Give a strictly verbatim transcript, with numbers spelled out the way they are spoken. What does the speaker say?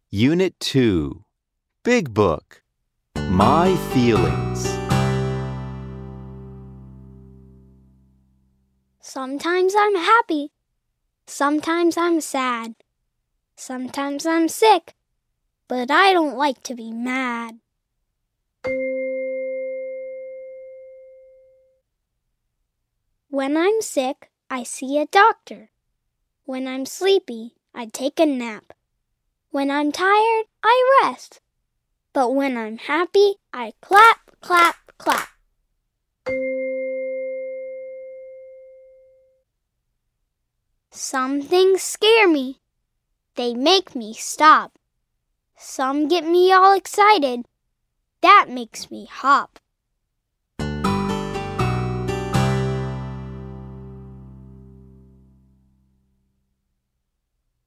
Unit two, Big Book, My Feelings. Sometimes I'm happy. Sometimes I'm sad. Sometimes I'm sick, but I don't like to be mad. When I'm sick, I see a doctor. When I'm sleepy, I take a nap. When I'm tired, I rest. But when I'm happy, I clap, clap, clap. Some things scare me. They make me stop. Some get me all excited. That makes me hop.